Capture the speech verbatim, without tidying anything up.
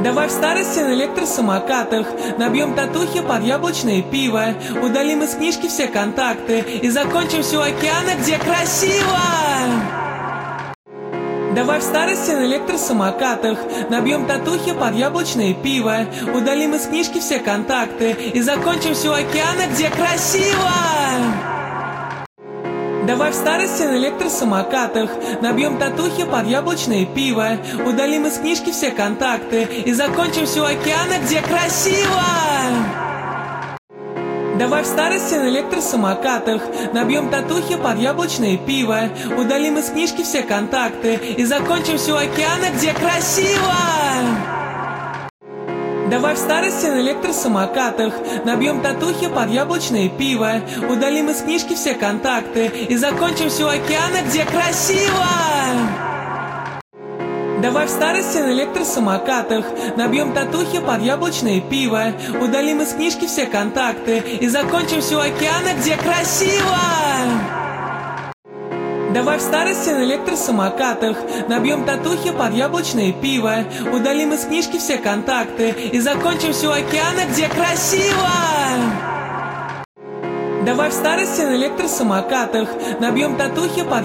Давай в старости на электросамокатах набьем татухи под яблочное пиво, удалим из книжки все контакты и закончимся у океана, где красиво! Давай в старости на электросамокатах набьем татухи под яблочное пиво, удалим из книжки все контакты и закончимся у океана, где красиво! Давай в старости на электросамокатах набьем татухи под яблочное пиво, удалим из книжки все контакты и закончимся у океана, где красиво! Давай в старости на электросамокатах набьем татухи под яблочное пиво, удалим из книжки все контакты и закончимся у океана, где красиво! Давай в старости на электросамокатах набьем татухи под яблочное пиво, удалим из книжки все контакты и закончимся у океана, где красиво! Давай в старости на электросамокатах набьем татухи под яблочное пиво, удалим из книжки все контакты и закончимся у океана, где красиво! Давай в старости на электросамокатах набьем татухи под яблочное пиво, удалим из книжки все контакты и закончимся у океана, где красиво! Давай в старости на электросамокатах набьем татухи под